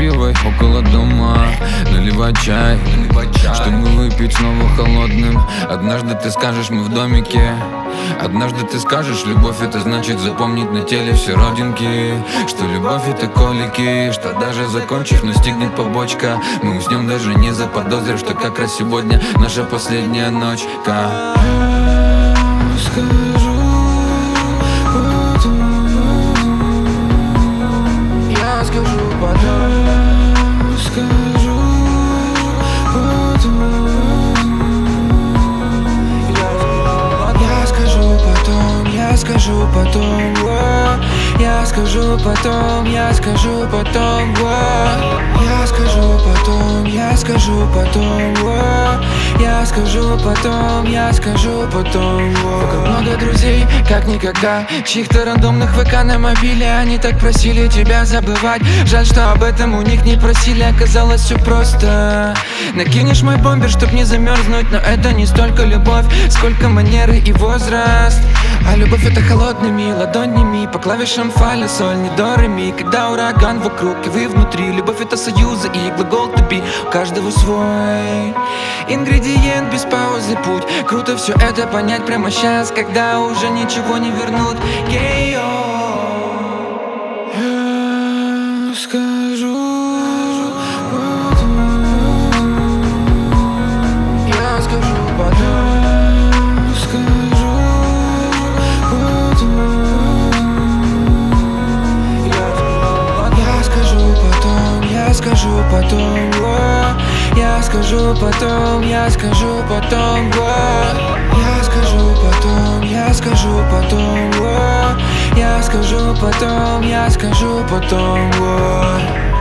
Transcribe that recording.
кривой около дома. Наливай чай, чтобы выпить снова холодным. Однажды ты скажешь, мы в домике. Однажды ты скажешь, любовь это значит запомнить на теле все родинки. Что любовь это колики, что даже закончив настигнет побочка. Мы уснем даже не заподозрив, что как раз сегодня наша последняя ночка. Я скажу потом, скажу потом. Я скажу потом, я скажу потом, я скажу потом, я скажу потом, я скажу потом, я скажу потом, я скажу потом, я скажу потом. Вокруг много друзей, как никогда, чьих-то рандомных ВК на мобиле. Они так просили тебя забывать. Жаль, что об этом у них не просили. Оказалось все просто. Накинешь мой бомбер, чтоб не замерзнуть. Но это не столько любовь, сколько манеры и возраст. А любовь это холодными ладонями по клавишам фа, соль, не до, ре, ми. Когда ураган вокруг и вы внутри. Любовь это союзы и глагол to be. У каждого свой ингредиент, без паузы путь. Круто все это понять прямо сейчас, когда уже ничего не вернут. Я скажу потом, я скажу потом, скажу потом. Я скажу потом, я скажу потом, я скажу потом, я скажу потом, я скажу потом, я скажу потом, я скажу потом, я скажу потом.